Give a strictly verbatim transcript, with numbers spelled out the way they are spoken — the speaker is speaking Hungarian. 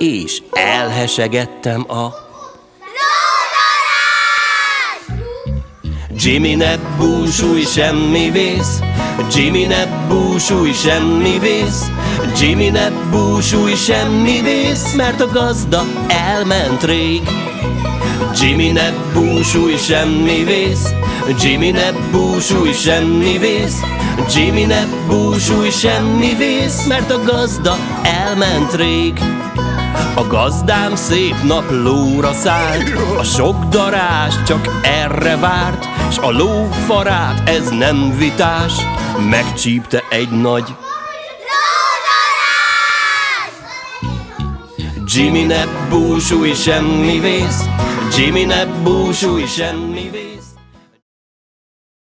és elhesegettem a Jimmy, ne búsulj, semmi vész, Jimmy, ne búsulj, semmi vész, Jimmy, ne búsulj, semmi vész, mert a gazda elment rég. Jimmy, ne búsulj, semmi vész, Jimmy, ne búsulj, semmi vész, Jimmy, ne búsulj, semmi vész, mert a gazda elment rég. A gazdám szép naplóra szállt, a sok darázs csak erre várt, s a lófarát, ez nem vitás, megcsípte egy nagy lódarázs! Jimmy, ne búsulj, semmi vész, Jimmy, ne búsulj, semmi vész.